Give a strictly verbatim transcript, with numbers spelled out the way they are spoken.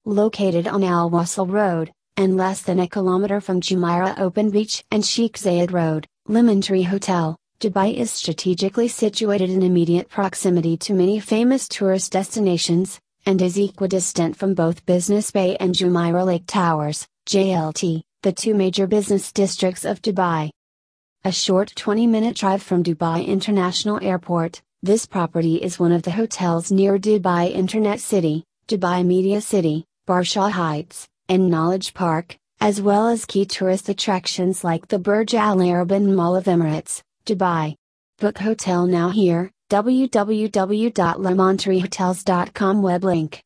located on Al Wasl Road, and less than a kilometer from Jumeirah Open Beach and Sheikh Zayed Road. Lemon Tree Hotel, Dubai is strategically situated in immediate proximity to many famous tourist destinations, and is equidistant from both Business Bay and Jumeirah Lake Towers, J L T, the two major business districts of Dubai. A short twenty minute drive from Dubai International Airport, this property is one of the hotels near Dubai Internet City, Dubai Media City, Barsha Heights, and Knowledge Park, as well as key tourist attractions like the Burj Al Arab and Mall of Emirates, Dubai. Book hotel now here, w w w dot lemon tree hotels dot com web link.